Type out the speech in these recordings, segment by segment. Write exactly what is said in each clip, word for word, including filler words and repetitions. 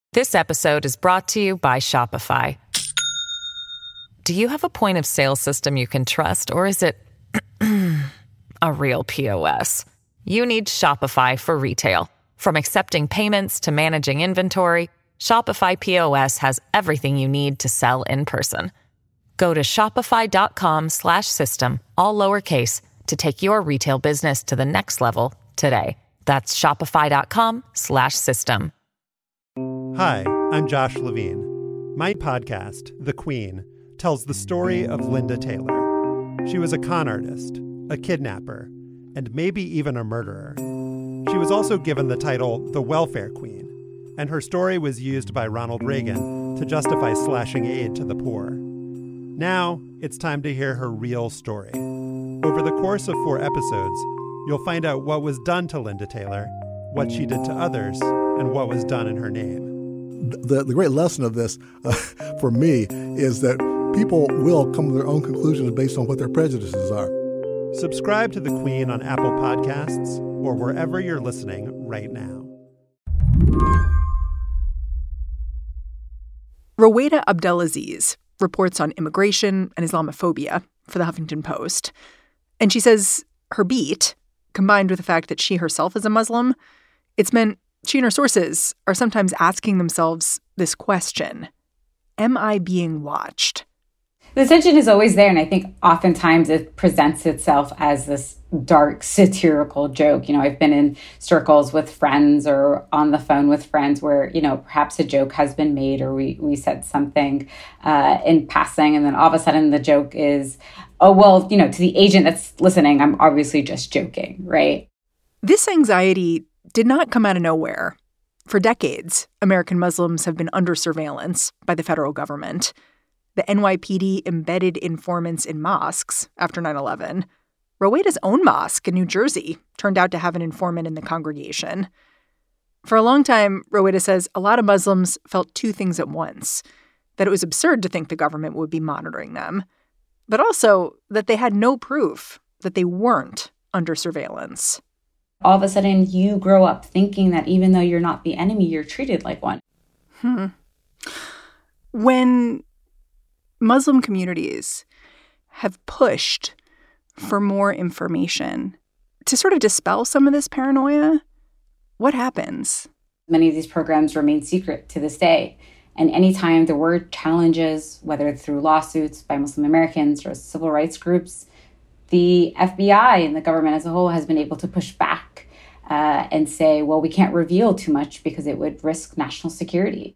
This episode is brought to you by Shopify. Do you have a point of sale system you can trust, or is it a real P O S? You need Shopify for retail. From accepting payments to managing inventory, Shopify P O S has everything you need to sell in person. Go to shopify.com slash system, all lowercase, to take your retail business to the next level today. That's shopify.com slash system. Hi, I'm Josh Levine. My podcast, The Queen, tells the story of Linda Taylor. She was a con artist, a kidnapper, and maybe even a murderer. She was also given the title the Welfare Queen, and her story was used by Ronald Reagan to justify slashing aid to the poor. Now, it's time to hear her real story. Over the course of four episodes, you'll find out what was done to Linda Taylor, what she did to others, and what was done in her name. The, the great lesson of this, uh, for me, is that people will come to their own conclusions based on what their prejudices are. Subscribe to The Queen on Apple Podcasts or wherever you're listening right now. Rowaida Abdelaziz reports on immigration and Islamophobia for the Huffington Post. And she says her beat, combined with the fact that she herself is a Muslim, it's meant she and her sources are sometimes asking themselves this question: am I being watched? The tension is always there, and I think oftentimes it presents itself as this dark satirical joke. You know, I've been in circles with friends or on the phone with friends where, you know, perhaps a joke has been made or we, we said something uh, in passing, and then all of a sudden the joke is, oh, well, you know, to the agent that's listening, I'm obviously just joking, right? This anxiety did not come out of nowhere. For decades, American Muslims have been under surveillance by the federal government. The N Y P D embedded informants in mosques after nine eleven. Rowaida's own mosque in New Jersey turned out to have an informant in the congregation. For a long time, Rowaida says a lot of Muslims felt two things at once: that it was absurd to think the government would be monitoring them, but also that they had no proof that they weren't under surveillance. All of a sudden, you grow up thinking that even though you're not the enemy, you're treated like one. Hmm. When Muslim communities have pushed for more information to sort of dispel some of this paranoia, what happens? Many of these programs remain secret to this day. And anytime there were challenges, whether through lawsuits by Muslim Americans or civil rights groups, the F B I and the government as a whole has been able to push back uh, and say, well, we can't reveal too much because it would risk national security.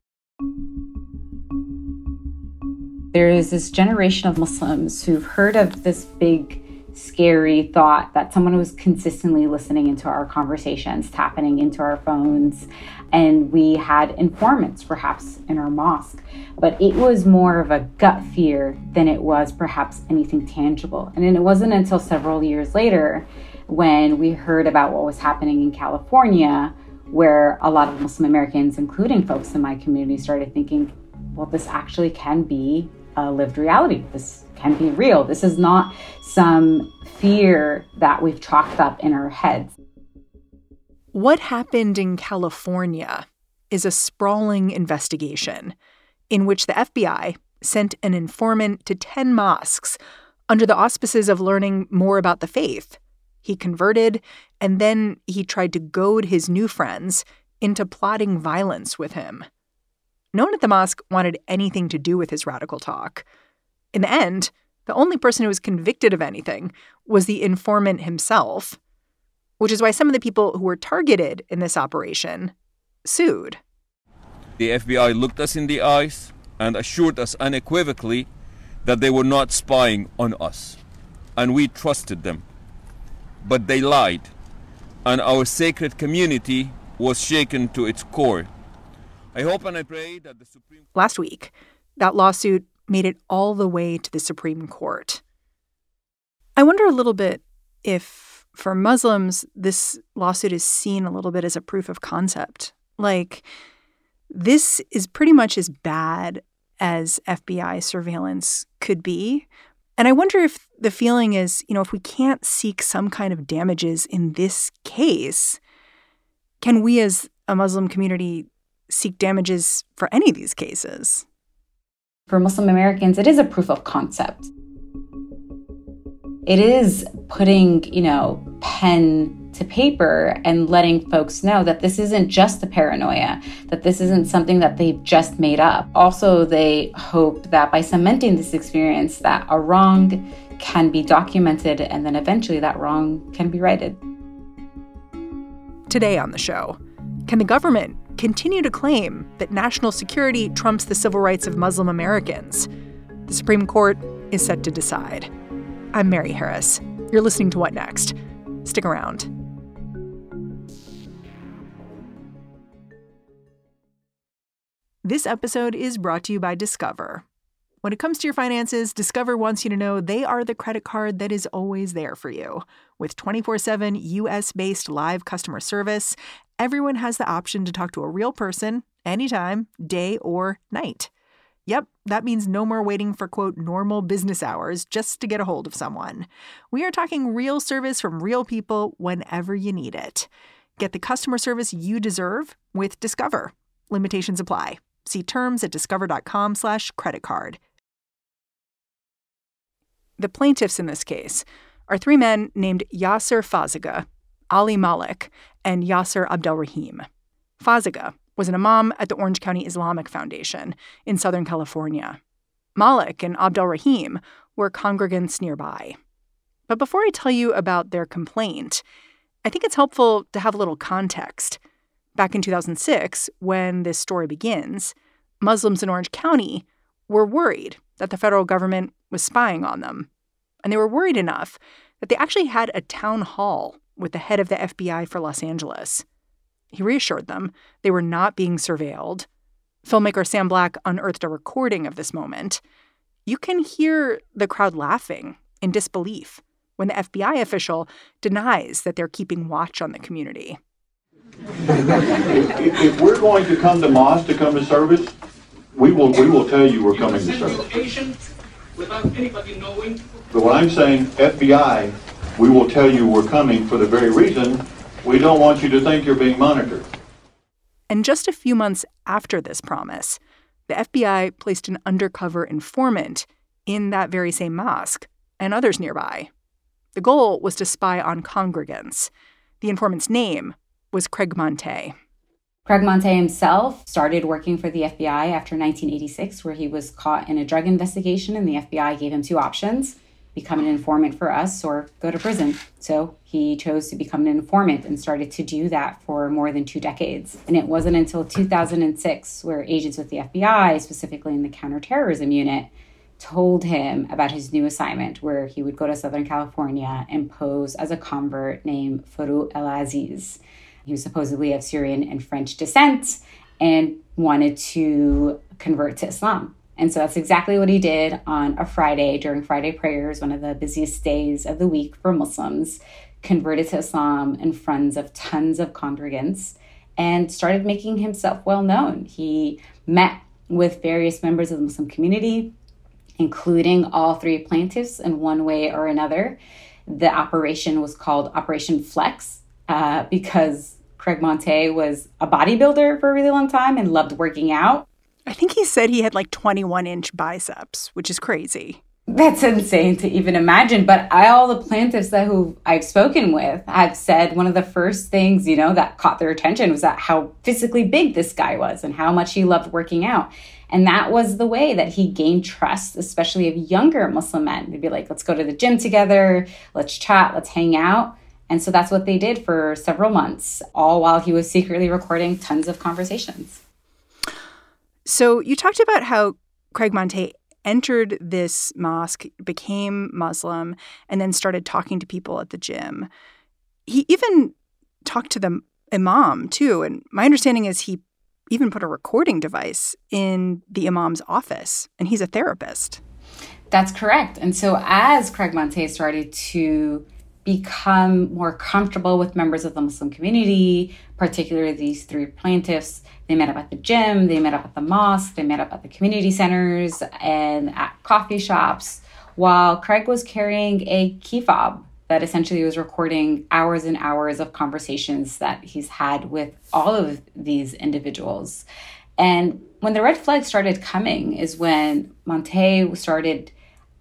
There is this generation of Muslims who've heard of this big, scary thought that someone was consistently listening into our conversations, tapping into our phones, and we had informants perhaps in our mosque. But it was more of a gut fear than it was perhaps anything tangible. And then it wasn't until several years later when we heard about what was happening in California, where a lot of Muslim Americans, including folks in my community, started thinking, well, this actually can be a lived reality. This can be real. This is not some fear that we've chalked up in our heads. What happened in California is a sprawling investigation in which the F B I sent an informant to ten mosques under the auspices of learning more about the faith. He converted, and then he tried to goad his new friends into plotting violence with him. No one at the mosque wanted anything to do with his radical talk. In the end, the only person who was convicted of anything was the informant himself, which is why some of the people who were targeted in this operation sued. The F B I looked us in the eyes and assured us unequivocally that they were not spying on us, and we trusted them. But they lied, and our sacred community was shaken to its core. I hope and I pray that the Supreme Court... Last week, that lawsuit made it all the way to the Supreme Court. I wonder a little bit if, for Muslims, this lawsuit is seen a little bit as a proof of concept. Like, this is pretty much as bad as F B I surveillance could be. And I wonder if the feeling is, you know, if we can't seek some kind of damages in this case, can we as a Muslim community seek damages for any of these cases. For Muslim Americans, it is a proof of concept. It is putting, you know, pen to paper and letting folks know that this isn't just a paranoia, that this isn't something that they've just made up. Also, they hope that by cementing this experience, that a wrong can be documented and then eventually that wrong can be righted. Today on the show, can the government continue to claim that national security trumps the civil rights of Muslim Americans? The Supreme Court is set to decide. I'm Mary Harris. You're listening to What Next? Stick around. This episode is brought to you by Discover. When it comes to your finances, Discover wants you to know they are the credit card that is always there for you. With twenty-four seven U S-based live customer service, everyone has the option to talk to a real person anytime, day or night. Yep, that means no more waiting for, quote, normal business hours just to get a hold of someone. We are talking real service from real people whenever you need it. Get the customer service you deserve with Discover. Limitations apply. See terms at discover.com slash credit card. The plaintiffs in this case are three men named Yasser Fazaga, Ali Malik, and Yasser Abdelrahim. Fazaga was an imam at the Orange County Islamic Foundation in Southern California. Malik and Abdelrahim were congregants nearby. But before I tell you about their complaint, I think it's helpful to have a little context. Back in two thousand six, when this story begins, Muslims in Orange County were worried that the federal government was spying on them. And they were worried enough that they actually had a town hall with the head of the F B I for Los Angeles. He reassured them they were not being surveilled. Filmmaker Sam Black unearthed a recording of this moment. You can hear the crowd laughing in disbelief when the F B I official denies that they're keeping watch on the community. If, if we're going to come to mosque to come to service, we will we will tell you we're coming to service. Without anybody knowing. But what I'm saying, F B I, we will tell you we're coming for the very reason we don't want you to think you're being monitored. And just a few months after this promise, the F B I placed an undercover informant in that very same mosque and others nearby. The goal was to spy on congregants. The informant's name was Craig Monteith. Craig Monteith himself started working for the F B I after nineteen eighty-six, where he was caught in a drug investigation, and the F B I gave him two options: become an informant for us or go to prison. So he chose to become an informant and started to do that for more than two decades. And it wasn't until two thousand six where agents with the F B I, specifically in the counterterrorism unit, told him about his new assignment, where he would go to Southern California and pose as a convert named Farouk El-Aziz. He was supposedly of Syrian and French descent and wanted to convert to Islam. And so that's exactly what he did on a Friday during Friday prayers, one of the busiest days of the week for Muslims, converted to Islam in front of tons of congregants and started making himself well known. He met with various members of the Muslim community, including all three plaintiffs in one way or another. The operation was called Operation Flex uh, because Craig Monteith was a bodybuilder for a really long time and loved working out. I think he said he had like twenty-one inch biceps, which is crazy. That's insane to even imagine. But I, all the plaintiffs that who I've spoken with have said one of the first things, you know, that caught their attention was that how physically big this guy was and how much he loved working out. And that was the way that he gained trust, especially of younger Muslim men. They'd be like, let's go to the gym together, let's chat, let's hang out. And so that's what they did for several months, all while he was secretly recording tons of conversations. So you talked about how Craig Monteith entered this mosque, became Muslim, and then started talking to people at the gym. He even talked to the imam, too. And my understanding is he even put a recording device in the imam's office, and he's a therapist. That's correct. And so as Craig Monteith started to become more comfortable with members of the Muslim community, particularly these three plaintiffs, they met up at the gym, they met up at the mosque, they met up at the community centers and at coffee shops, while Craig was carrying a key fob that essentially was recording hours and hours of conversations that he's had with all of these individuals. And when the red flags started coming is when Monte started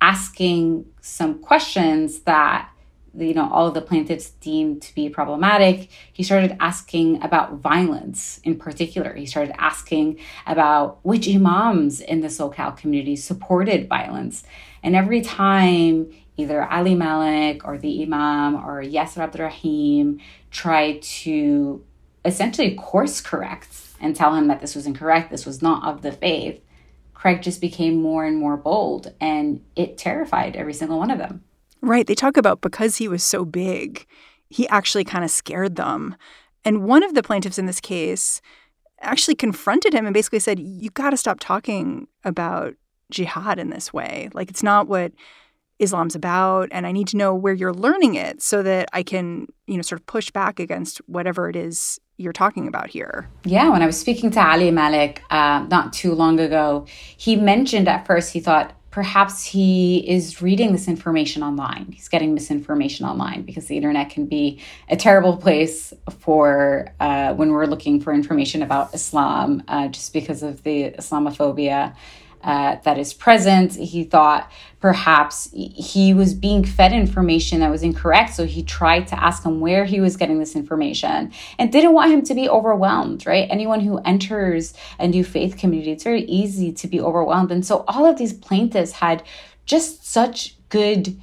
asking some questions that, you know, all of the plaintiffs deemed to be problematic. He started asking about violence in particular. He started asking about which imams in the SoCal community supported violence. And every time either Ali Malik or the imam or Yasser Abdurrahim tried to essentially course correct and tell him that this was incorrect, this was not of the faith, Craig just became more and more bold, and it terrified every single one of them. Right. They talk about because he was so big, he actually kind of scared them. And one of the plaintiffs in this case actually confronted him and basically said, you got to stop talking about jihad in this way. Like, it's not what Islam's about, and I need to know where you're learning it so that I can, you know, sort of push back against whatever it is you're talking about here. Yeah, when I was speaking to Ali Malik uh, not too long ago, he mentioned at first he thought perhaps he is reading this information online. He's getting misinformation online because the internet can be a terrible place for uh, when we're looking for information about Islam, uh, just because of the Islamophobia uh, that is present. He thought perhaps he was being fed information that was incorrect. So he tried to ask him where he was getting this information and didn't want him to be overwhelmed, right? Anyone who enters a new faith community, it's very easy to be overwhelmed. And so all of these plaintiffs had just such good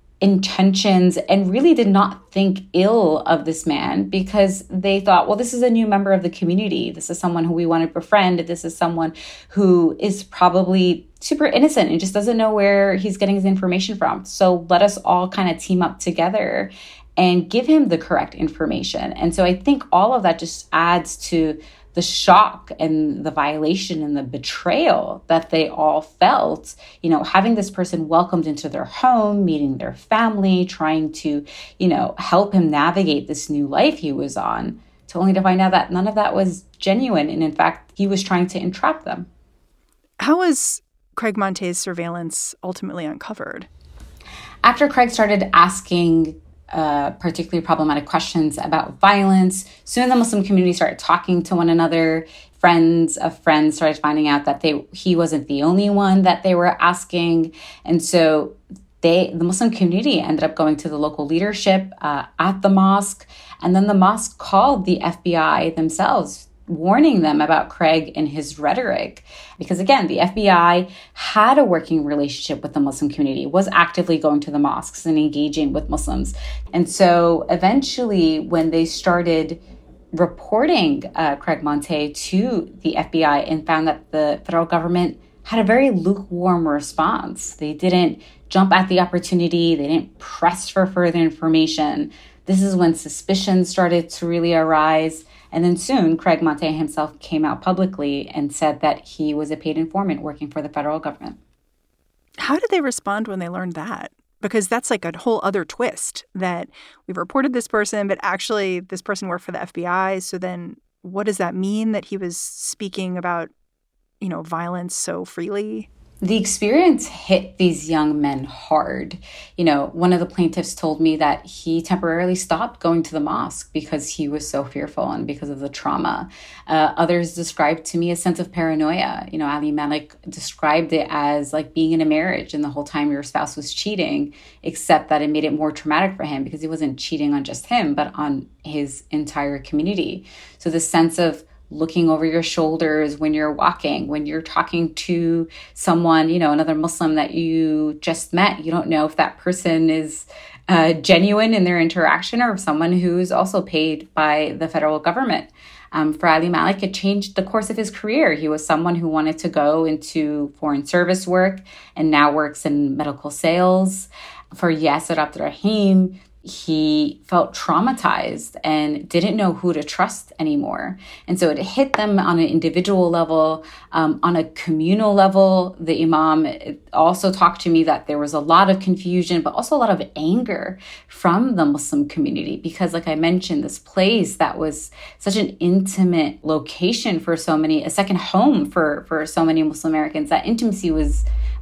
intentions and really did not think ill of this man because they thought, well, this is a new member of the community. This is someone who we want to befriend. This is someone who is probably super innocent and just doesn't know where he's getting his information from. So let us all kind of team up together and give him the correct information. And so I think all of that just adds to the shock and the violation and the betrayal that they all felt, you know, having this person welcomed into their home, meeting their family, trying to, you know, help him navigate this new life he was on, to only to find out that none of that was genuine. And in fact, he was trying to entrap them. How was Craig Monte's surveillance ultimately uncovered? After Craig started asking Uh, particularly problematic questions about violence, soon the Muslim community started talking to one another. Friends of friends started finding out that they he wasn't the only one that they were asking. And so they, the Muslim community ended up going to the local leadership uh, at the mosque. And then the mosque called the F B I themselves, warning them about Craig and his rhetoric. Because again, the F B I had a working relationship with the Muslim community, was actively going to the mosques and engaging with Muslims. And so eventually when they started reporting uh, Craig Monte to the F B I and found that the federal government had a very lukewarm response, they didn't jump at the opportunity, they didn't press for further information. This is when suspicions started to really arise. And then soon, Craig Monte himself came out publicly and said that he was a paid informant working for the federal government. How did they respond when they learned that? Because that's like a whole other twist, that we've reported this person, but actually this person worked for the F B I. So then what does that mean that he was speaking about, you know, violence so freely? The experience hit these young men hard. You know, one of the plaintiffs told me that he temporarily stopped going to the mosque because he was so fearful and because of the trauma. Uh, others described to me a sense of paranoia. You know, Ali Malik described it as like being in a marriage and the whole time your spouse was cheating, except that it made it more traumatic for him because he wasn't cheating on just him, but on his entire community. So the sense of looking over your shoulders when you're walking, when you're talking to someone, you know, another Muslim that you just met, you don't know if that person is uh, genuine in their interaction or someone who's also paid by the federal government. Um, for Ali Malik, it changed the course of his career. He was someone who wanted to go into foreign service work and now works in medical sales. For Yasser Abdurrahim, he felt traumatized and didn't know who to trust anymore. And so it hit them on an individual level, um, on a communal level. The imam also talked to me that there was a lot of confusion, but also a lot of anger from the Muslim community. Because like I mentioned, this place that was such an intimate location for so many, a second home for, for so many Muslim Americans, that intimacy was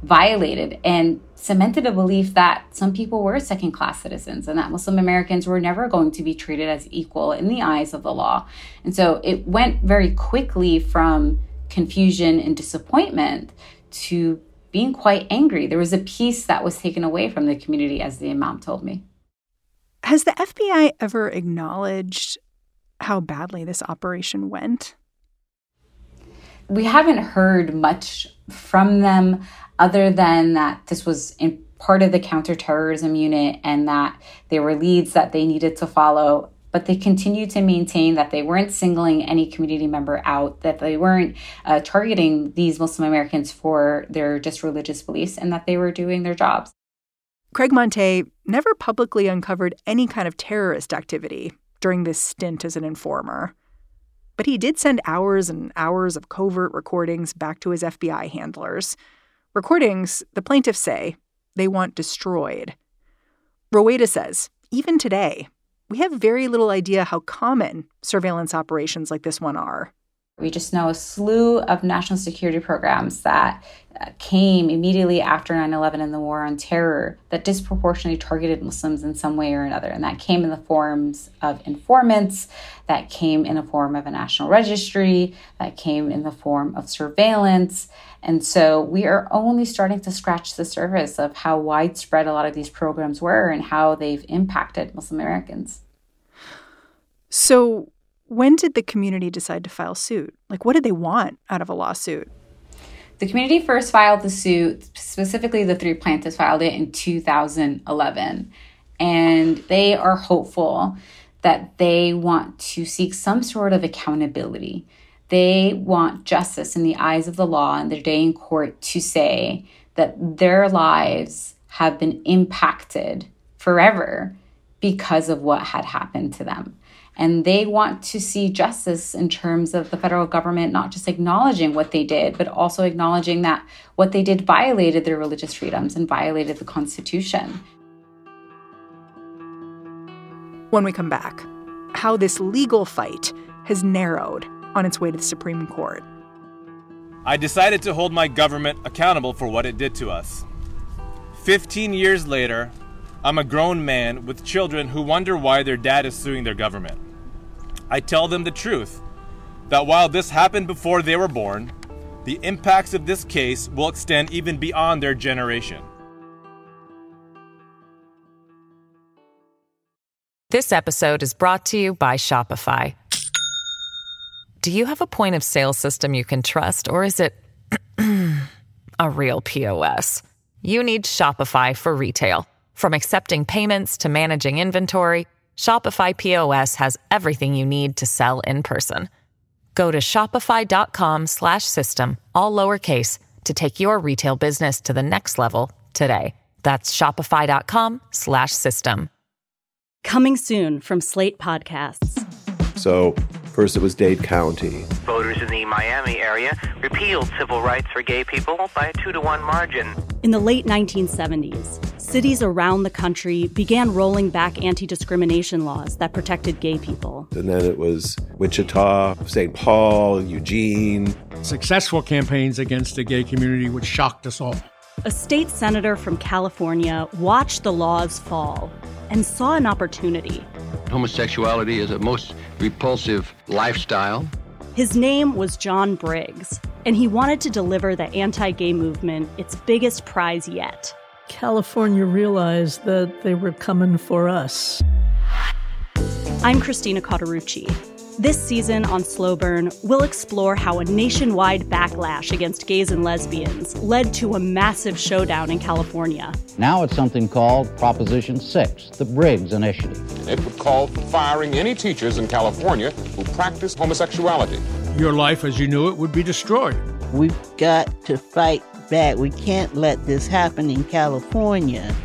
violated and cemented a belief that some people were second-class citizens and that Muslim Americans were never going to be treated as equal in the eyes of the law. And so it went very quickly from confusion and disappointment to being quite angry. There was a piece that was taken away from the community, as the imam told me. Has the F B I ever acknowledged how badly this operation went? We haven't heard much from them other than that this was in part of the counterterrorism unit and that there were leads that they needed to follow. But they continue to maintain that they weren't singling any community member out, that they weren't uh, targeting these Muslim Americans for their just religious beliefs, and that they were doing their jobs. Craig Monteith never publicly uncovered any kind of terrorist activity during this stint as an informer. But he did send hours and hours of covert recordings back to his F B I handlers. Recordings, the plaintiffs say, they want destroyed. Roweda says, even today, we have very little idea how common surveillance operations like this one are. We just know a slew of national security programs that uh, came immediately after nine eleven and the war on terror that disproportionately targeted Muslims in some way or another. And that came in the forms of informants, that came in the form of a national registry, that came in the form of surveillance. And so we are only starting to scratch the surface of how widespread a lot of these programs were and how they've impacted Muslim Americans. So when did the community decide to file suit? Like, what did they want out of a lawsuit? The community first filed the suit, specifically the three plaintiffs filed it in two thousand eleven. And they are hopeful that they want to seek some sort of accountability. They want justice in the eyes of the law and their day in court to say that their lives have been impacted forever because of what had happened to them. And they want to see justice in terms of the federal government not just acknowledging what they did, but also acknowledging that what they did violated their religious freedoms and violated the Constitution. When we come back, how this legal fight has narrowed on its way to the Supreme Court. I decided to hold my government accountable for what it did to us. Fifteen years later, I'm a grown man with children who wonder why their dad is suing their government. I tell them the truth, that while this happened before they were born, the impacts of this case will extend even beyond their generation. This episode is brought to you by Shopify. Do you have a point of sale system you can trust, or is it a real P O S? You need Shopify for retail. From accepting payments to managing inventory, Shopify P O S has everything you need to sell in person. Go to shopify.com slash system, all lowercase, to take your retail business to the next level today. That's shopify.com slash system. Coming soon from Slate Podcasts. So, first it was Dade County. Voters in the Miami area repealed civil rights for gay people by a two to one margin. In the late nineteen seventies, cities around the country began rolling back anti-discrimination laws that protected gay people. And then it was Wichita, Saint Paul, Eugene. Successful campaigns against the gay community, which shocked us all. A state senator from California watched the laws fall and saw an opportunity. Homosexuality is a most repulsive lifestyle. His name was John Briggs, and he wanted to deliver the anti-gay movement its biggest prize yet. California realized that they were coming for us. I'm Christina Cauterucci. This season on Slow Burn, we'll explore how a nationwide backlash against gays and lesbians led to a massive showdown in California. Now it's something called Proposition six, the Briggs Initiative. It would call for firing any teachers in California who practice homosexuality. Your life as you knew it would be destroyed. We've got to fight back. We can't let this happen in California.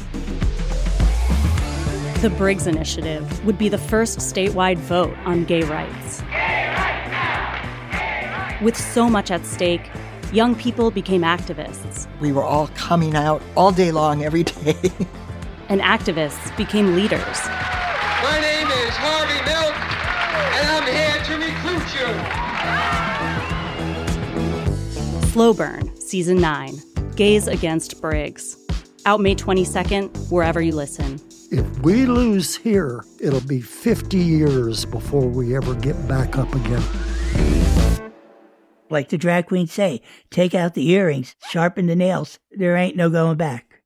The Briggs Initiative would be the first statewide vote on gay rights. Gay rights now! Gay rights! With so much at stake, young people became activists. We were all coming out all day long, every day. And activists became leaders. My name is Harvey Milk, and I'm here to recruit you. Slow Burn, Season nine, Gays Against Briggs. Out May twenty-second, wherever you listen. If we lose here, it'll be fifty years before we ever get back up again. Like the drag queens say, take out the earrings, sharpen the nails. There ain't no going back.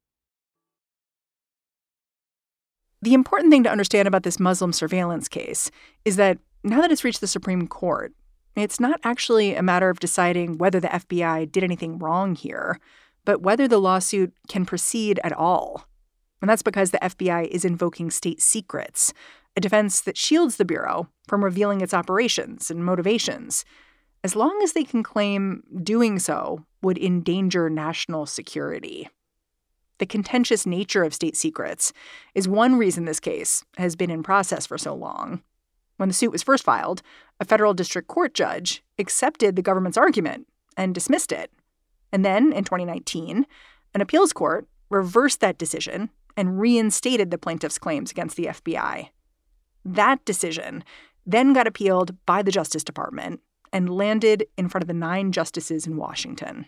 The important thing to understand about this Muslim surveillance case is that now that it's reached the Supreme Court, it's not actually a matter of deciding whether the F B I did anything wrong here, but whether the lawsuit can proceed at all. And that's because the F B I is invoking state secrets, a defense that shields the Bureau from revealing its operations and motivations, as long as they can claim doing so would endanger national security. The contentious nature of state secrets is one reason this case has been in process for so long. When the suit was first filed, a federal district court judge accepted the government's argument and dismissed it. And then, in twenty nineteen, an appeals court reversed that decision and reinstated the plaintiff's claims against the F B I. That decision then got appealed by the Justice Department and landed in front of the nine justices in Washington.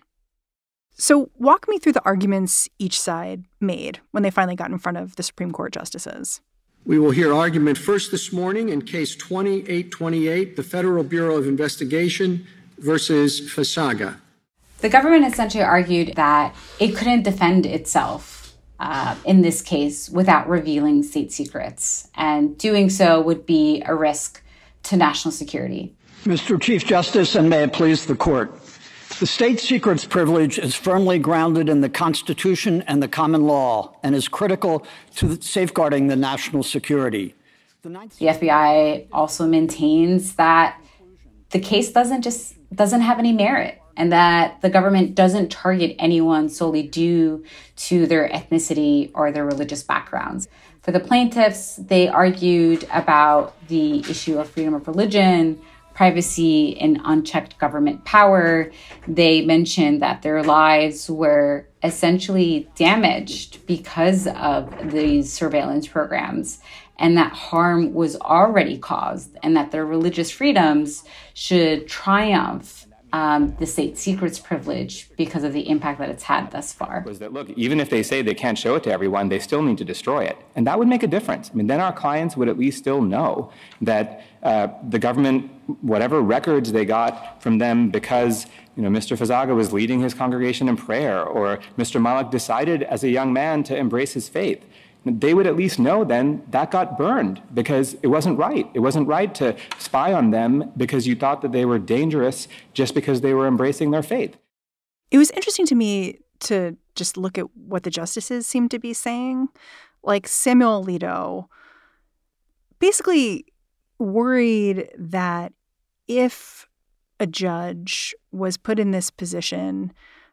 So walk me through the arguments each side made when they finally got in front of the Supreme Court justices. We will hear argument first this morning in Case twenty-eight twenty-eight, the Federal Bureau of Investigation versus Fasaga. The government essentially argued that it couldn't defend itself uh, in this case without revealing state secrets, and doing so would be a risk to national security. Mister Chief Justice, and may it please the Court, the state secrets privilege is firmly grounded in the Constitution and the common law and is critical to safeguarding the national security. The, the F B I also maintains that the case doesn't just doesn't have any merit, and that the government doesn't target anyone solely due to their ethnicity or their religious backgrounds. For the plaintiffs, they argued about the issue of freedom of religion, privacy, and unchecked government power. They mentioned that their lives were essentially damaged because of these surveillance programs, and that harm was already caused, and that their religious freedoms should triumph Um, the state secrets privilege because of the impact that it's had thus far. Was that, look, even if they say they can't show it to everyone, they still need to destroy it. And that would make a difference. I mean, then our clients would at least still know that uh, the government, whatever records they got from them because, you know, Mister Fazaga was leading his congregation in prayer, or Mister Malik decided as a young man to embrace his faith, they would at least know then that got burned because it wasn't right. It wasn't right to spy on them because you thought that they were dangerous just because they were embracing their faith. It was interesting to me to just look at what the justices seemed to be saying. Like Samuel Alito basically worried that if a judge was put in this position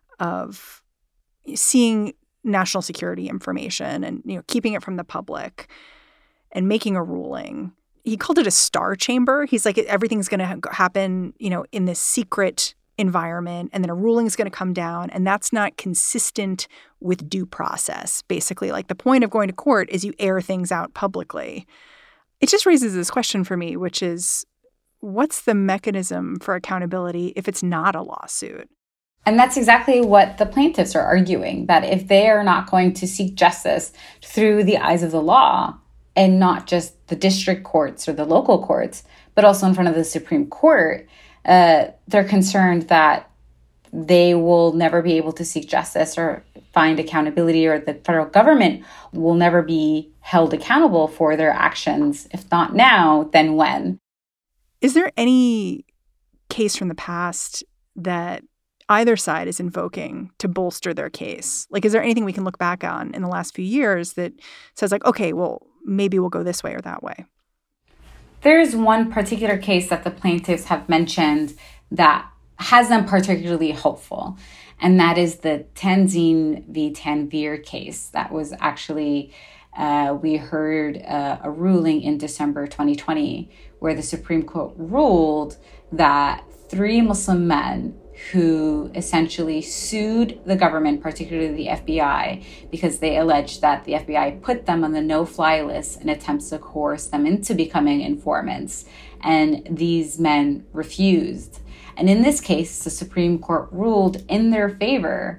of seeing national security information and, you know, keeping it from the public and making a ruling. He called it a star chamber. He's like, everything's going to ha- happen, you know, in this secret environment, and then a ruling is going to come down, and that's not consistent with due process. Basically, like the point of going to court is you air things out publicly. It just raises this question for me, which is, what's the mechanism for accountability if it's not a lawsuit? And that's exactly what the plaintiffs are arguing, that if they are not going to seek justice through the eyes of the law, and not just the district courts or the local courts, but also in front of the Supreme Court, uh, they're concerned that they will never be able to seek justice or find accountability, or the federal government will never be held accountable for their actions. If not now, then when? Is there any case from the past that either side is invoking to bolster their case? Like, is there anything we can look back on in the last few years that says, like, okay, well, maybe we'll go this way or that way? There's one particular case that the plaintiffs have mentioned that has them particularly hopeful, and that is the Tanzine v. Tanvir case. That was actually, uh, we heard uh, a ruling in December twenty twenty where the Supreme Court ruled that three Muslim men who essentially sued the government, particularly the F B I, because they alleged that the F B I put them on the no-fly list in attempts to coerce them into becoming informants. And these men refused. And in this case, the Supreme Court ruled in their favor,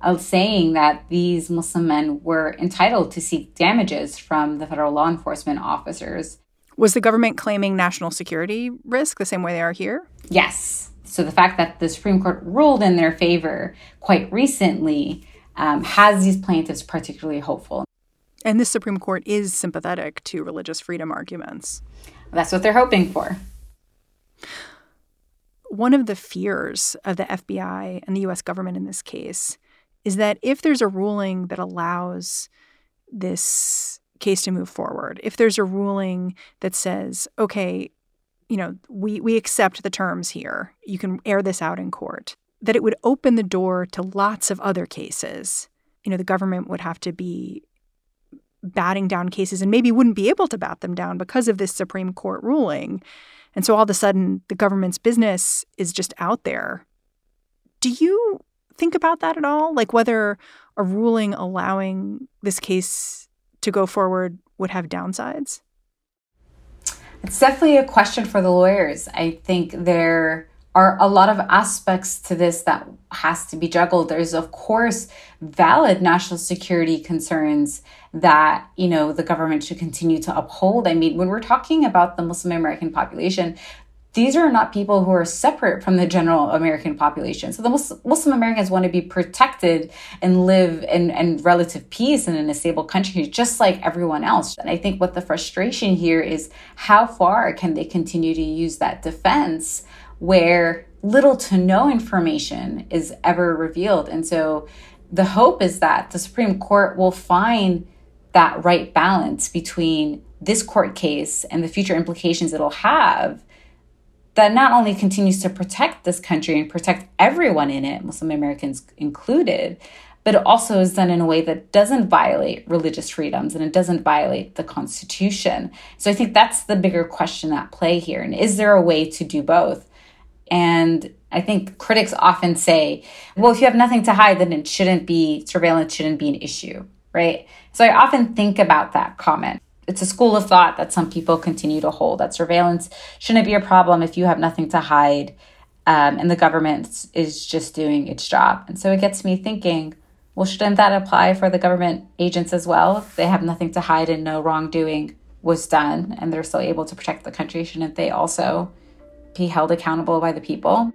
uh, saying that these Muslim men were entitled to seek damages from the federal law enforcement officers. Was the government claiming national security risk the same way they are here? Yes. So the fact that the Supreme Court ruled in their favor quite recently um, has these plaintiffs particularly hopeful. And this Supreme Court is sympathetic to religious freedom arguments. That's what they're hoping for. One of the fears of the F B I and the U S government in this case is that if there's a ruling that allows this case to move forward, if there's a ruling that says, okay, you know, we, we accept the terms here, you can air this out in court, that it would open the door to lots of other cases. You know, the government would have to be batting down cases and maybe wouldn't be able to bat them down because of this Supreme Court ruling. And so all of a sudden, the government's business is just out there. Do you think about that at all? Like whether a ruling allowing this case to go forward would have downsides? It's definitely a question for the lawyers. I think there are a lot of aspects to this that has to be juggled. There's, of course, valid national security concerns that, you know, the government should continue to uphold. I mean, when we're talking about the Muslim American population, these are not people who are separate from the general American population. So the Muslim, Muslim Americans want to be protected and live in, in relative peace and in a stable country, just like everyone else. And I think what the frustration here is how far can they continue to use that defense where little to no information is ever revealed. And so the hope is that the Supreme Court will find that right balance between this court case and the future implications it'll have that not only continues to protect this country and protect everyone in it, Muslim Americans included, but it also is done in a way that doesn't violate religious freedoms and it doesn't violate the Constitution. So I think that's the bigger question at play here. And is there a way to do both? And I think critics often say, well, if you have nothing to hide, then it shouldn't be, surveillance shouldn't be an issue, right? So I often think about that comment. It's a school of thought that some people continue to hold, that surveillance shouldn't be a problem if you have nothing to hide um, and the government is just doing its job. And so it gets me thinking, well, shouldn't that apply for the government agents as well? If they have nothing to hide and no wrongdoing was done and they're still able to protect the country, shouldn't they also be held accountable by the people?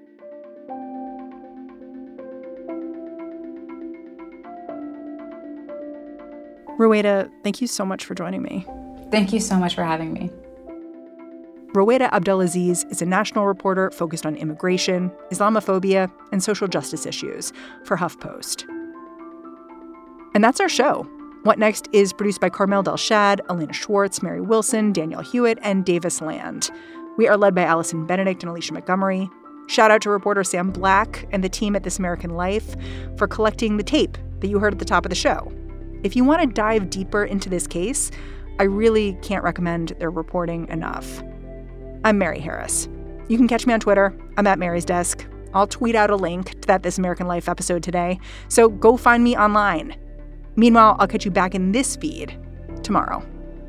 Ruwaida, thank you so much for joining me. Thank you so much for having me. Ruwaida Abdelaziz is a national reporter focused on immigration, Islamophobia, and social justice issues for HuffPost. And that's our show. What Next is produced by Carmel Delshad, Elena Schwartz, Mary Wilson, Danielle Hewitt, and Davis Land. We are led by Allison Benedict and Alicia Montgomery. Shout out to reporter Sam Black and the team at This American Life for collecting the tape that you heard at the top of the show. If you want to dive deeper into this case, I really can't recommend their reporting enough. I'm Mary Harris. You can catch me on Twitter. I'm at Mary's Desk. I'll tweet out a link to that This American Life episode today, so go find me online. Meanwhile, I'll catch you back in this feed tomorrow.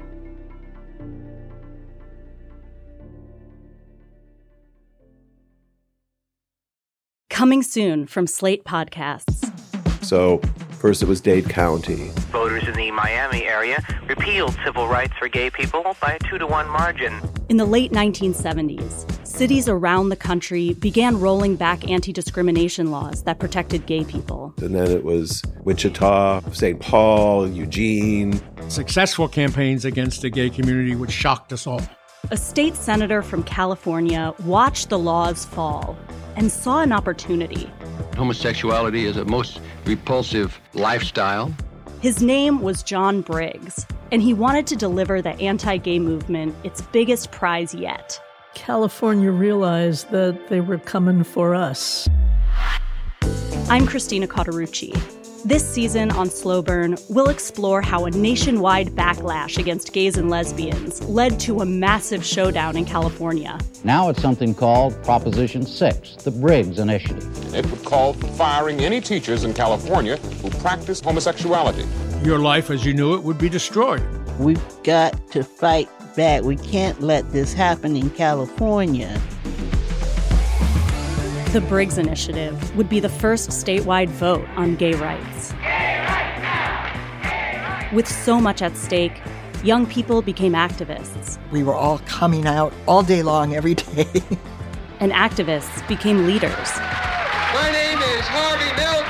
Coming soon from Slate Podcasts. So first it was Dade County. Voters in the Miami area repealed civil rights for gay people by a two to one margin. In the late nineteen seventies, cities around the country began rolling back anti-discrimination laws that protected gay people. And then it was Wichita, Saint Paul, Eugene. Successful campaigns against the gay community, which shocked us all. A state senator from California watched the laws fall and saw an opportunity. Homosexuality is a most repulsive lifestyle. His name was John Briggs, and he wanted to deliver the anti-gay movement its biggest prize yet. California realized that they were coming for us. I'm Christina Cauterucci. This season on Slow Burn, we'll explore how a nationwide backlash against gays and lesbians led to a massive showdown in California. Now it's something called Proposition six, the Briggs Initiative. It would call for firing any teachers in California who practice homosexuality. Your life as you knew it would be destroyed. We've got to fight back. We can't let this happen in California. The Briggs Initiative would be the first statewide vote on gay rights. Gay rights now! Gay rights! With so much at stake, young people became activists. We were all coming out all day long, every day. And activists became leaders. My name is Harvey Milk,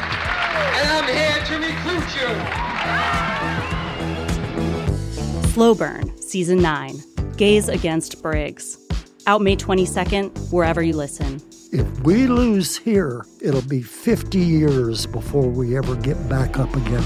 and I'm here to recruit you. Slow Burn, Season nine, Gays Against Briggs. Out May twenty-second, wherever you listen. If we lose here, it'll be fifty years before we ever get back up again.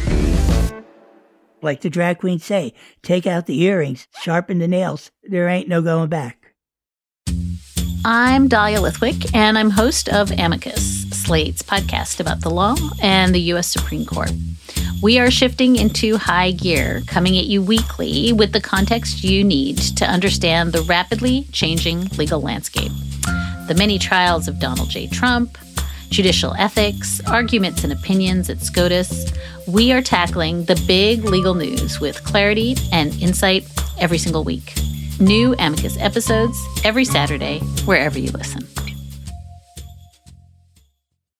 Like the drag queens say, take out the earrings, sharpen the nails. There ain't no going back. I'm Dahlia Lithwick, and I'm host of Amicus, Slate's podcast about the law and the U S Supreme Court. We are shifting into high gear, coming at you weekly with the context you need to understand the rapidly changing legal landscape. The many trials of Donald J. Trump, judicial ethics, arguments and opinions at SCOTUS. We are tackling the big legal news with clarity and insight every single week. New Amicus episodes every Saturday, wherever you listen.